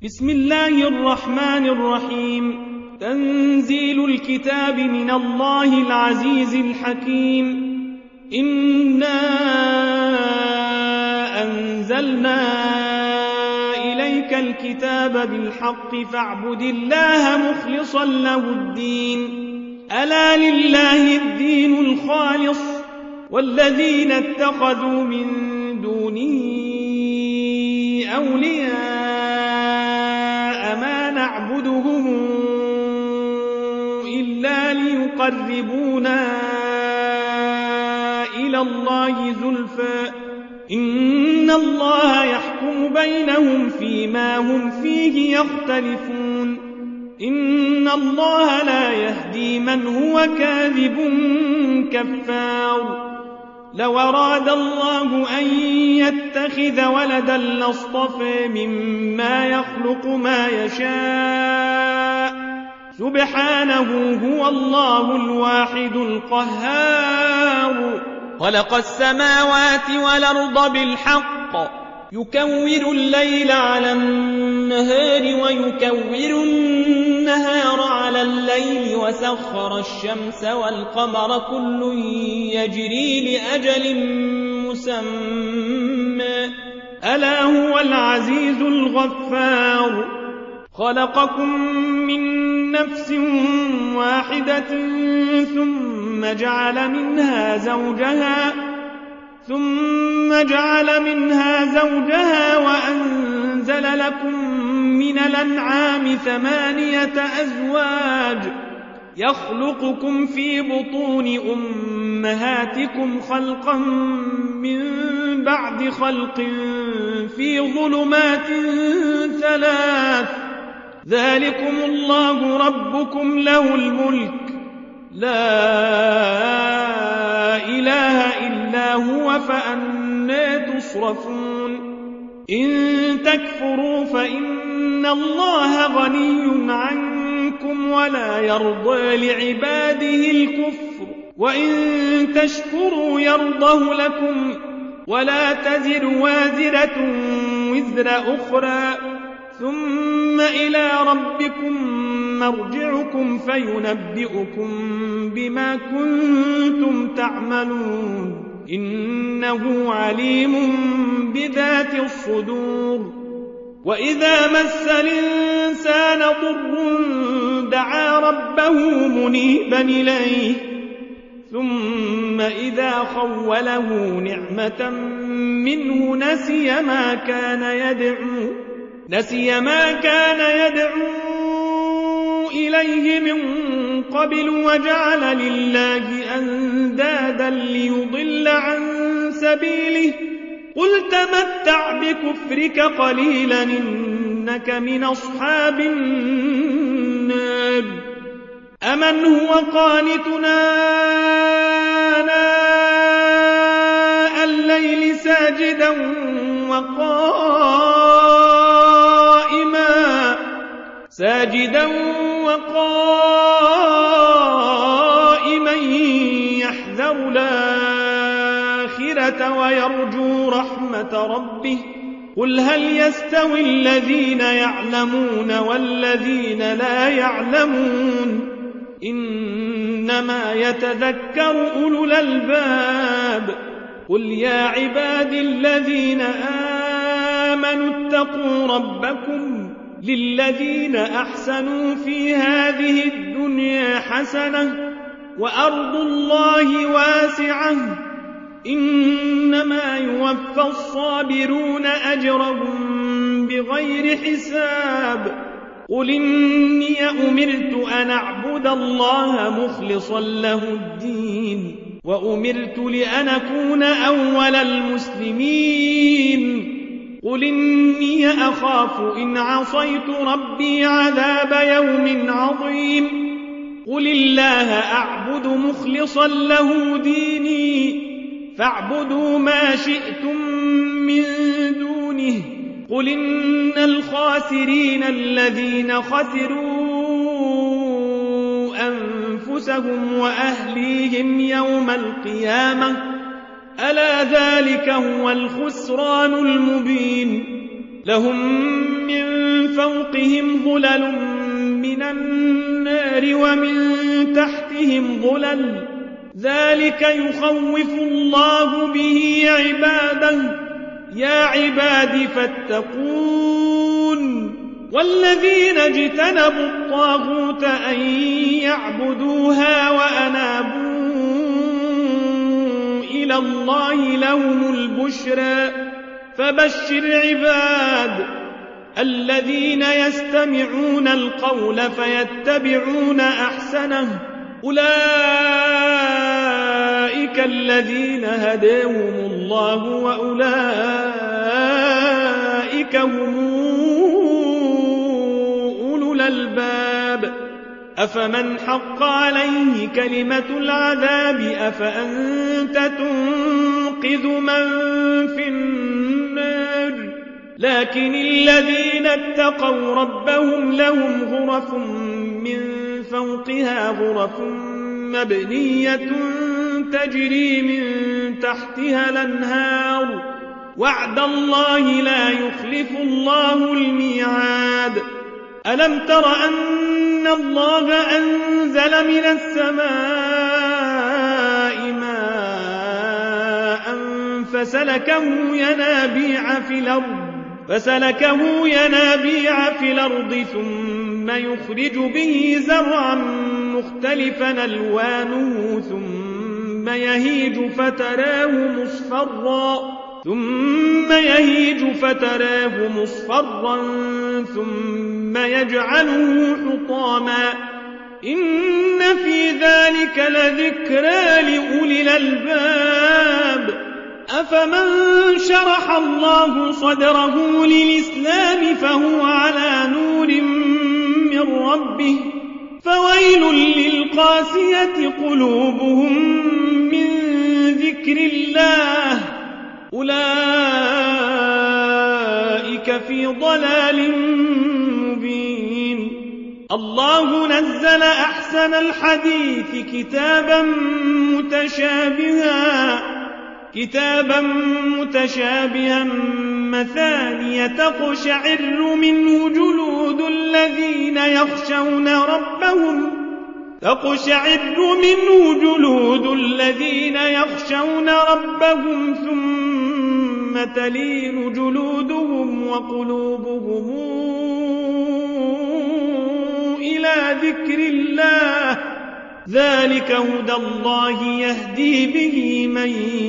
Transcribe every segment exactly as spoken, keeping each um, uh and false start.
بسم الله الرحمن الرحيم. تنزيل الكتاب من الله العزيز الحكيم. إنا أنزلنا إليك الكتاب بالحق فاعبد الله مخلصا له الدين. ألا لله الدين الخالص والذين اتخذوا من دونه أولياء ما نعبدهم إلا ليقربونا إلى الله زلفى إن الله يحكم بينهم فيما هم فيه يختلفون. إن الله لا يهدي من هو كاذب كفار. لو أراد الله أن يتخذ ولدا لاصطفى مما يخلق ما يشاء سبحانه هو الله الواحد القهار. خلق السماوات والأرض بالحق يكور الليل على النهار ويكور النهار على الليل وسخر الشمس والقمر كل يجري لأجل مسمى ألا هو العزيز الغفار. خلقكم من نفس واحدة ثم جعل منها زوجها ثم جعل منها زوجها وأنزل لكم من الأنعام ثمانية أزواج يخلقكم في بطون أمهاتكم خلقا من بعد خلق في ظلمات ثلاث ذلكم الله ربكم له الملك لا إله إلا هو فأنى تصرفون. إن تكفروا فإن الله غني عنكم ولا يرضى لعباده الكفر وإن تشكروا يرضه لكم ولا تزر وازرة وزر أخرى ثم إلى ربكم مرجعكم فينبئكم بما كنتم تعملون إنه عليم بذات الصدور. وإذا مس الإنسان ضر دعا ربه منيبا إليه ثم إذا خوله نعمة منه نسي ما كان يدعو نسي ما كان يدعو إليه من قبل وجعل لله أندادا ليضل عن سبيله قل تمتع بكفرك قليلا إنك من أصحاب النار. أمن هو قانتنا آناء الليل ساجدا وقائما ساجدا وقائما يحذر الآخرة ويرجو رحمة ربه قل هل يستوي الذين يعلمون والذين لا يعلمون إنما يتذكر أولو الألباب. قل يا عبادي الذين آمنوا اتقوا ربكم للذين أحسنوا في هذه الدنيا حسنة وأرض الله واسعة إنما يوفى الصابرون أجرهم بغير حساب. قل إني أمرت أن أعبد الله مخلصا له الدين وأمرت لأن أكون أول المسلمين. قل إني أخاف إن عصيت ربي عذاب يوم عظيم. قل الله أعبد مخلصا له ديني فاعبدوا ما شئتم من دونه. قل إن الخاسرين الذين خسروا أنفسهم وأهليهم يوم القيامة ألا ذلك هو الخسران المبين. لهم من فوقهم ظلل من النار ومن تحتهم ظلل ذلك يخوف الله به عباده يا عباد فاتقون والذين اجتنبوا الطاغوت أن يعبدوها وأنابوا إلى الله لهم البشرى فبشر عباد الذين يستمعون القول فيتبعون أحسنه أولئك الذين هداهم الله وأولئك هم أولو الألباب أفمن حق عليه كلمة العذاب أفأنت تنقذ من في النار لكن الذين اتقوا ربهم لهم غرف من فوقها غرف مبنية تجري من تحتها الأنهار وعد الله لا يخلف الله الميعاد ألم تر أن الله أنزل من السماء ماء فسلكه ينابيع في الأرض فسلكه ينابيع في الأرض ثم يخرج به زرعا مختلفا ألوانه ثم يهيج فتراه مصفرا ثم يهيج فتراه مصفرا ثم يجعله حطاما إن في ذلك لذكرى لأولي الألباب أفمن شرح الله صدره للإسلام فهو على نور من ربه فويل للقاسية قلوبهم من ذكر الله أولئك في ضلال مبين الله نزل أحسن الحديث كتابا متشابها كتابا متشابها مثانية تقشعر منه جلود الذين يخشون ربهم تقشعر منه جلود الذين يخشون ربهم ثم تلين جلودهم وقلوبهم إلى ذكر الله ذلك هدى الله يهدي به من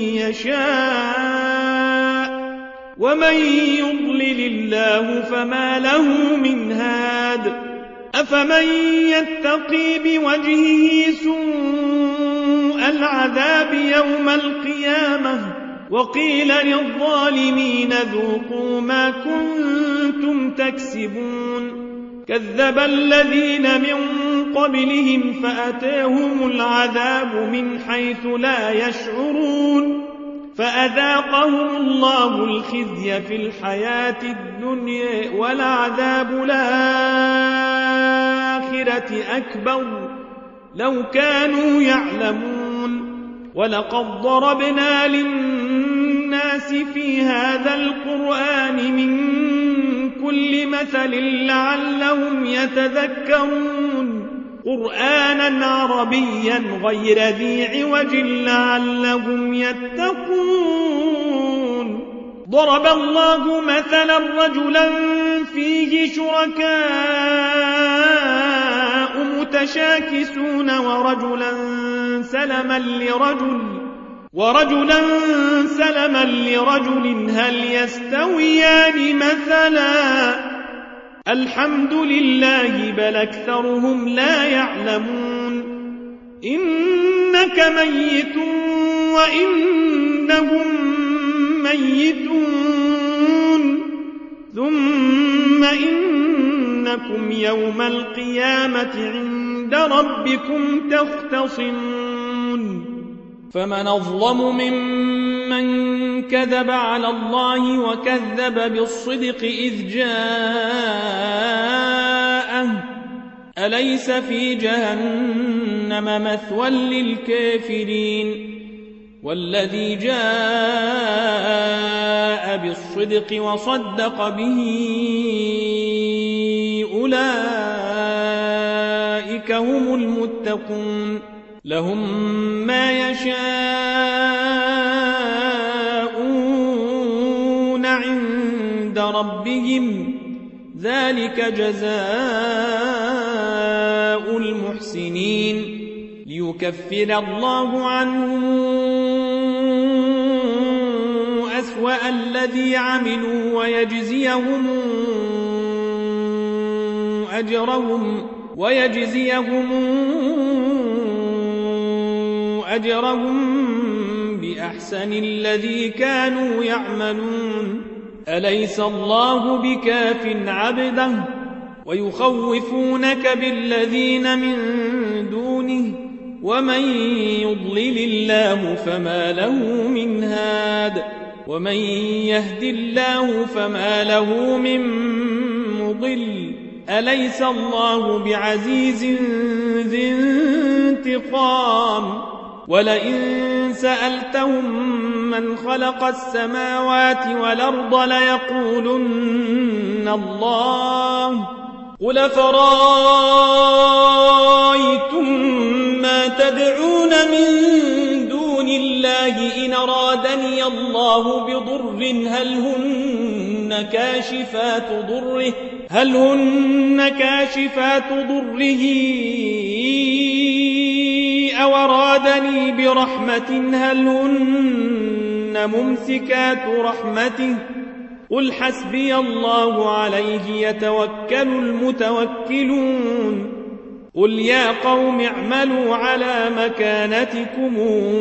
يشاء ومن يضلل الله فما له من هاد أفمن يتقي بوجهه سوء العذاب يوم القيامة وقيل للظالمين ذوقوا ما كنتم تكسبون كذب الذين من قبلهم فأتاهم العذاب من حيث لا يشعرون فأذاقهم الله الخزي في الحياة الدنيا ولعذاب الآخرة أكبر لو كانوا يعلمون ولقد ضربنا للناس في هذا القرآن من كل مثل لعلهم يتذكرون قرآنا عربيا غير ذي عوج لعلهم يتقون ضرب الله مثلا رجلا فيه شركاء متشاكسون ورجلا سلما لرجل ورجلا سلما لرجل هل يستويان مثلا الحمد لله بل أكثرهم لا يعلمون إنك ميت وإنهم ميتون ثم إنكم يوم القيامة عند ربكم تختصمون فمن أظلم ممن كذب على الله وكذب بالصدق إذ جاءه أليس في جهنم مثوى للكافرين والذي جاء بالصدق وصدق به أولئك هم المتقون لهم ما يشاءون عند ربهم ذلك جزاء المحسنين ليكفر الله عنهم أسوأ الذي عملوا ويجزيهم أجرهم ويجزيهم أجرهم بأحسن الذي كانوا يعملون أليس الله بكاف عبده ويخوفونك بالذين من دونه ومن يضلل الله فما له من هاد ومن يهد الله فما له من مضل أليس الله بعزيز ذي انتقام ولئن سألتهم من خلق السماوات والأرض ليقولن الله قل فرأيتم ما تدعون من دون الله إن أرادني الله بضر هل هن كاشفات ضره هل هن كاشفات ضره أو أرادني برحمة هل هن ممسكات رحمته قل حسبي الله عليه يتوكل المتوكلون قل يا قوم اعملوا على مكانتكم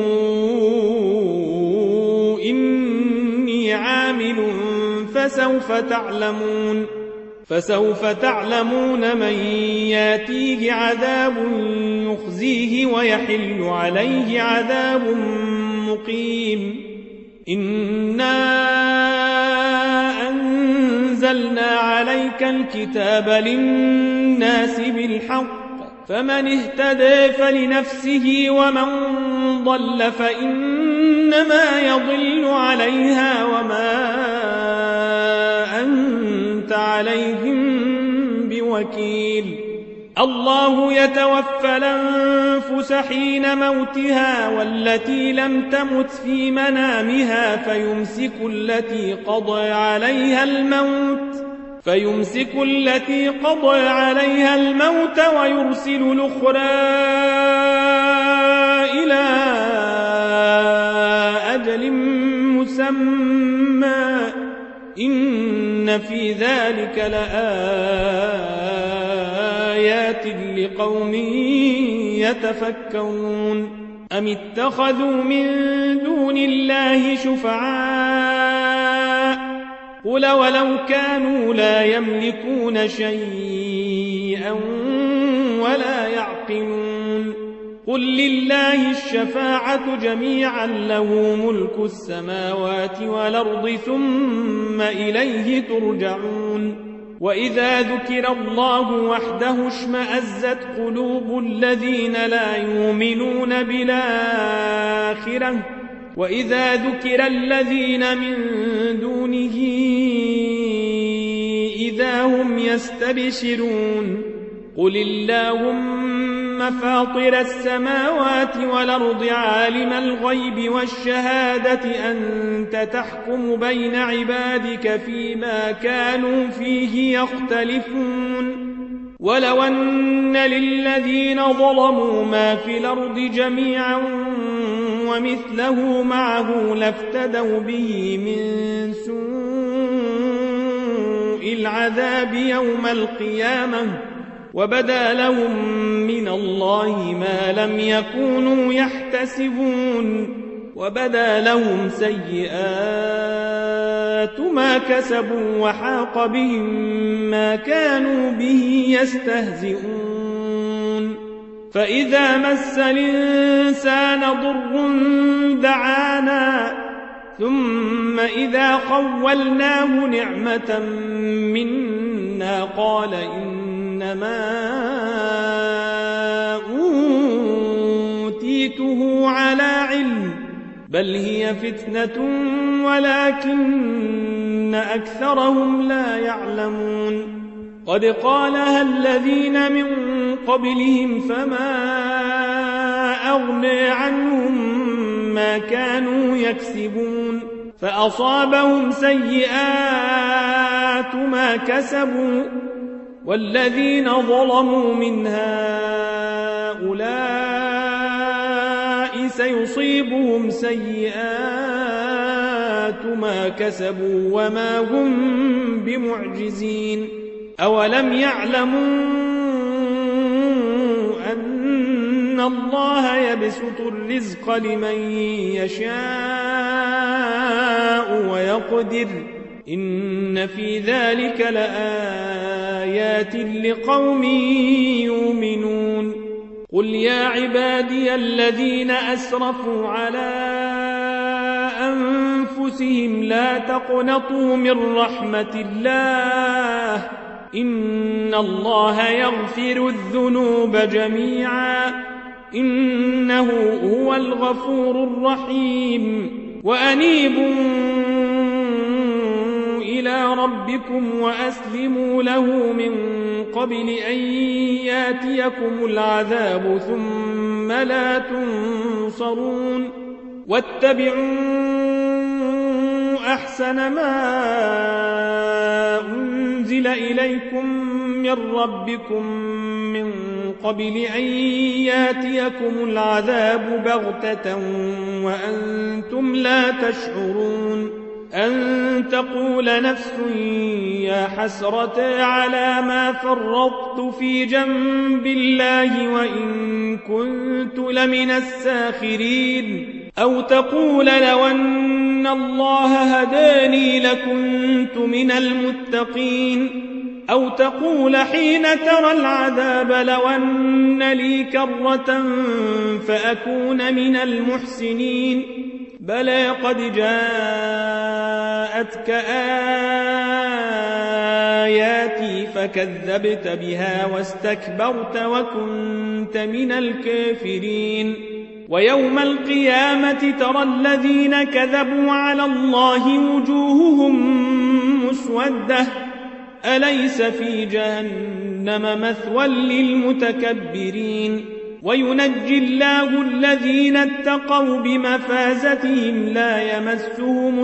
إني عامل فسوف تعلمون فسوف تعلمون من ياتيه عذاب يخزيه ويحل عليه عذاب مقيم إنا أنزلنا عليك الكتاب للناس بالحق فمن اهتدى فلنفسه ومن ضل فإنما يضل عليها وما أنت عليهم بوكيل الله يتوفى الأنفس حين موتها والتي لم تمت في منامها فيمسك التي قضى عليها الموت فيمسك التي قضى عليها الموت ويرسل الأخرى إلى أجل مسمى إن في ذلك لآيات لقوم يتفكرون أم اتخذوا من دون الله شفعاء قل ولو كانوا لا يملكون شيئا ولا يعقلون قل لله الشفاعة جميعا له ملك السماوات والأرض ثم إليه ترجعون وإذا ذكر الله وحده اشمأزت قلوب الذين لا يؤمنون بالآخرة وإذا ذكر الذين من دونه إذا هم يستبشرون قل اللهم فاطر السماوات والأرض عالم الغيب والشهادة أنت تحكم بين عبادك فيما كانوا فيه يختلفون ولو أن للذين ظلموا ما في الأرض جميعا ومثله معه لافتدوا به من سوء العذاب يوم القيامة وبدا لهم من الله ما لم يكونوا يحتسبون وبدا لهم سيئات ما كسبوا وحاق بهم ما كانوا به يستهزئون فإذا مس الإنسان ضر دعانا ثم إذا خولناه نعمة منا قال إنما أوتيته على علم بل هي فتنة ولكن أكثرهم لا يعلمون قد قالها الذين من قبلهم فما أغنى عنهم ما كانوا يكسبون فأصابهم سيئات ما كسبوا والذين ظلموا من هؤلاء سيصيبهم سيئات ما كسبوا وما هم بمعجزين أولم يعلموا أن الله يبسط الرزق لمن يشاء ويقدر إن في ذلك لآيات لقوم يؤمنون قل يا عبادي الذين أسرفوا على أنفسهم لا تقنطوا من رحمة الله إن الله يغفر الذنوب جميعا إنه هو الغفور الرحيم وأنيبوا إلى ربكم وأسلموا له من قبل أن ياتيكم العذاب ثم لا تنصرون واتبعوا أحسن ما أنزل إليكم من ربكم من قبل أن ياتيكم العذاب بغتة وأنتم لا تشعرون أن تقول نفس يا حسرة على ما فرطت في جنب الله وإن كنت لمن الساخرين أو تقول لو أن الله هداني لكنت من المتقين أو تقول حين ترى العذاب لو أن لي كرة فأكون من المحسنين بلى قد جاءتك آياتي فكذبت بها واستكبرت وكنت من الكافرين ويوم القيامة ترى الذين كذبوا على الله وجوههم مسودة أليس في جهنم مثوى للمتكبرين وينجي الله الذين اتقوا بمفازتهم لا يمسهم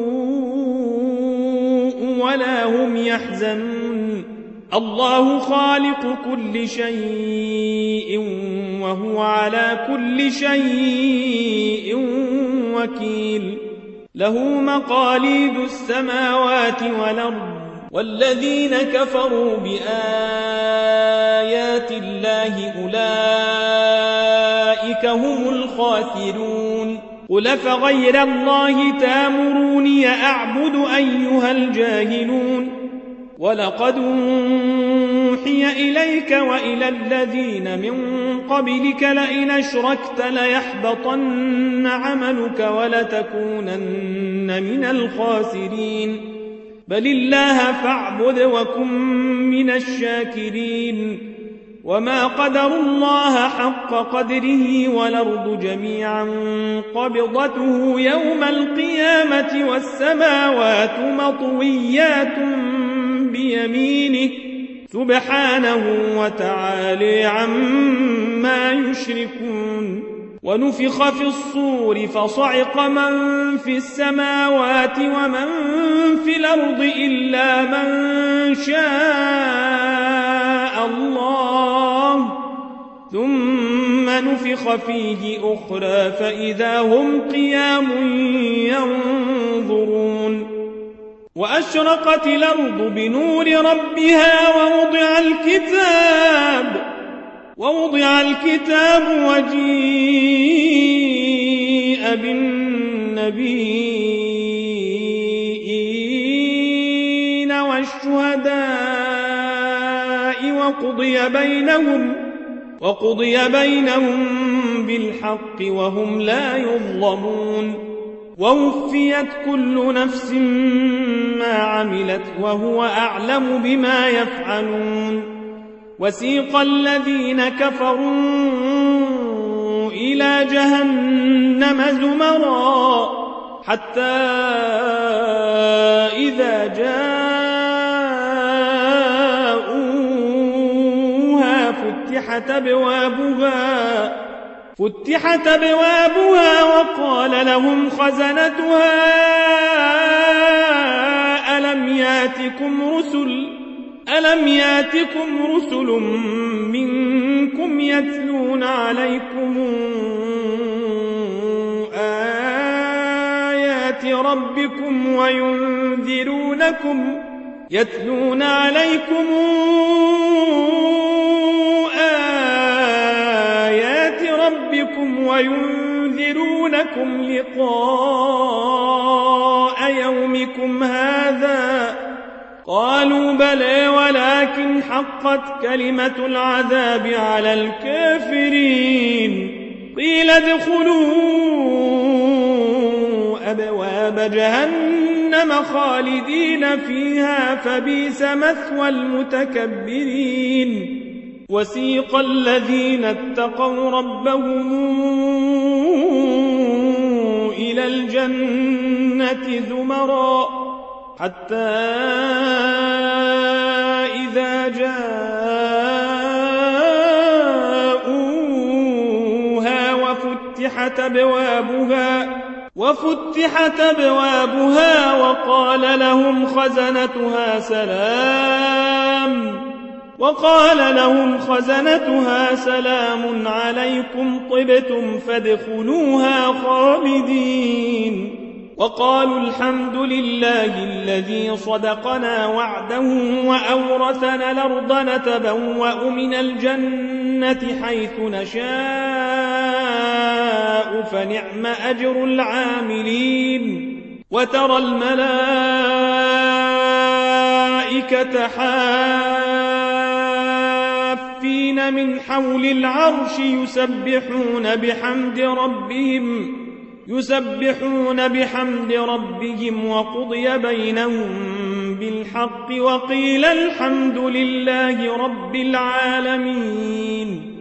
السوء ولا هم يحزنون الله خالق كل شيء وهو على كل شيء وكيل له مقاليد السماوات والأرض والذين كفروا بآيات الله أولئك هم الخاسرون قل فغير الله تامروني أعبد أيها الجاهلون ولقد أوحي إليك وإلى الذين من قبلك لئن أشركت ليحبطن عملك ولتكونن من الخاسرين بل الله فاعبد وكن من الشاكرين وما قدروا الله حق قدره والأرض جميعا قبضته يوم القيامة والسماوات مطويات بيمينه سبحانه وتعالى عما يشركون ونفخ في الصور فصعق من في السماوات ومن في الأرض إلا من شاء الله ثم نفخ فيه أخرى فإذا هم قيام ينظرون وأشرقت الأرض بنور ربها ووضع الكتاب ووضع الكتاب وجيء بالنبيين والشهداء وقضي بينهم وقضي بينهم بالحق وهم لا يظلمون ووفيت كل نفس ما عملت وهو أعلم بما يفعلون وسيق الذين كفروا إلى جهنم زمرا حتى إذا جاءوها فتحت أبوابها فتحت أبوابها وقال لهم خزنتها ألم ياتكم رسل ألم ياتكم رسل منكم يتلون عليكم آيات ربكم وينذرونكم يتلون عليكم آيات ربكم وينذرونكم لقاء يومكم هذا قالوا بلى ولكن حقت كلمة العذاب على الكافرين قيل ادخلوا أبواب جهنم خالدين فيها فبئس مثوى المتكبرين وسيق الذين اتقوا ربهم إلى الجنة زمرا حتى إذا جاءوها وفتحت أبوابها وفتحت أبوابها وقال لهم خزنتها سلام وقال لهم خزنتها سلام عليكم طبتم فادخلوها خالدين وقالوا الحمد لله الذي صدقنا وعده وأورثنا الأرض نتبوأ من الجنة حيث نشاء فنعم أجر العاملين وترى الملائكة حافين من حول العرش يسبحون بحمد ربهم يسبحون بحمد ربهم وقضي بينهم بالحق وقيل الحمد لله رب العالمين